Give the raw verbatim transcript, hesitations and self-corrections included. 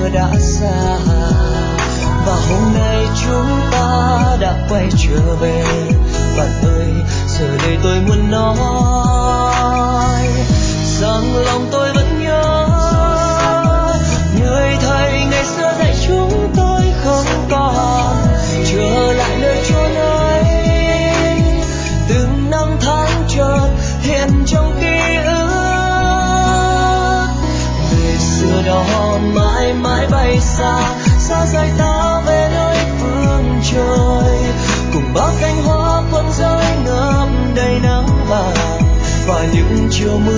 giờ đã xa, và hôm nay chúng ta đã quay trở về. Bạn ơi, giờ đây tôi muốn nói rằng lòng tôi vẫn nhớ người thầy ngày xưa dạy chúng tôi không còn trở lại nơi chốn ấy. Từng năm tháng chợt hiện trong ký ức, ngày xưa đó mãi mãi bay xa, xa rời ta về nơi phương trời, cùng bao cánh hoa cuốn rơi ngập đầy nắng vàng và những chiều mưa